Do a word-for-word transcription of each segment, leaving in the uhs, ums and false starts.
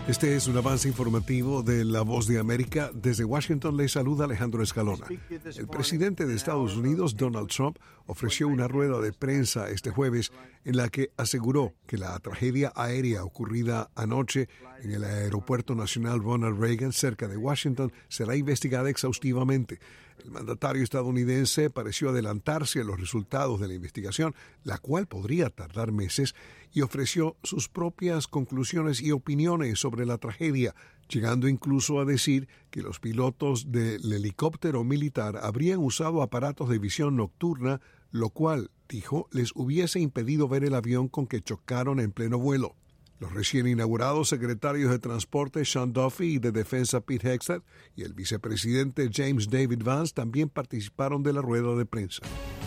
Este es un avance informativo de La Voz de América. Desde Washington le saluda Alejandro Escalona. El presidente de Estados Unidos, Donald Trump, ofreció una rueda de prensa este jueves en la que aseguró que la tragedia aérea ocurrida anoche en el Aeropuerto Nacional Ronald Reagan cerca de Washington será investigada exhaustivamente. El mandatario estadounidense pareció adelantarse a los resultados de la investigación, la cual podría tardar meses, y ofreció sus propias conclusiones y opiniones sobre la tragedia, llegando incluso a decir que los pilotos del helicóptero militar habrían usado aparatos de visión nocturna, lo cual, dijo, les hubiese impedido ver el avión con que chocaron en pleno vuelo. Los recién inaugurados secretarios de Transporte Sean Duffy y de Defensa Pete Hegseth y el vicepresidente James David Vance también participaron de la rueda de prensa.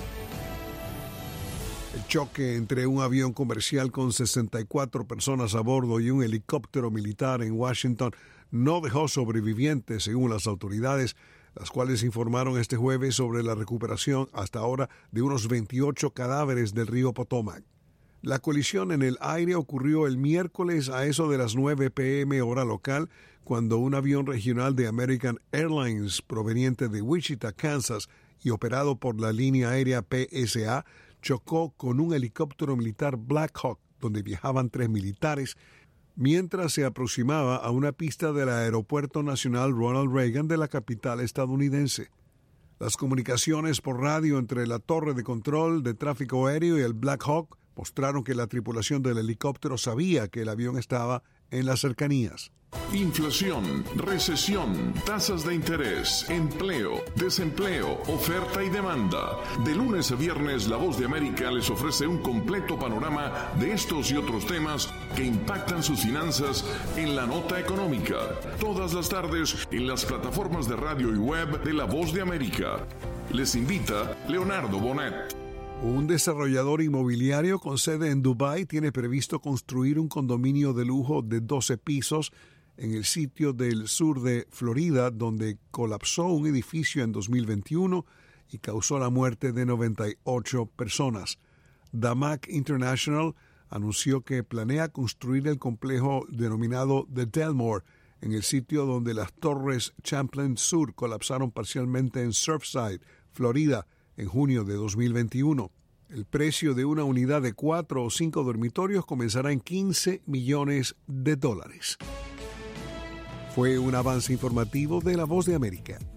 El choque entre un avión comercial con sesenta y cuatro personas a bordo y un helicóptero militar en Washington no dejó sobrevivientes, según las autoridades, las cuales informaron este jueves sobre la recuperación hasta ahora de unos veintiocho cadáveres del río Potomac. La colisión en el aire ocurrió el miércoles a eso de las nueve pe eme hora local, cuando un avión regional de American Airlines proveniente de Wichita, Kansas, y operado por la línea aérea pe ese a, chocó con un helicóptero militar Black Hawk, donde viajaban tres militares, mientras se aproximaba a una pista del Aeropuerto Nacional Ronald Reagan de la capital estadounidense. Las comunicaciones por radio entre la torre de control de tráfico aéreo y el Black Hawk mostraron que la tripulación del helicóptero sabía que el avión estaba en las cercanías. Inflación, recesión, tasas de interés, empleo, desempleo, oferta y demanda. De lunes a viernes, La Voz de América les ofrece un completo panorama de estos y otros temas que impactan sus finanzas en la nota económica. Todas las tardes en las plataformas de radio y web de La Voz de América. Les invita Leonardo Bonet. Un desarrollador inmobiliario con sede en Dubái tiene previsto construir un condominio de lujo de doce pisos en el sitio del sur de Florida, donde colapsó un edificio en dos mil veintiuno y causó la muerte de noventa y ocho personas. Damac International anunció que planea construir el complejo denominado The Delmore en el sitio donde las torres Champlain Sur colapsaron parcialmente en Surfside, Florida, en junio de dos mil veintiuno. El precio de una unidad de cuatro o cinco dormitorios comenzará en quince millones de dólares. Fue un avance informativo de La Voz de América.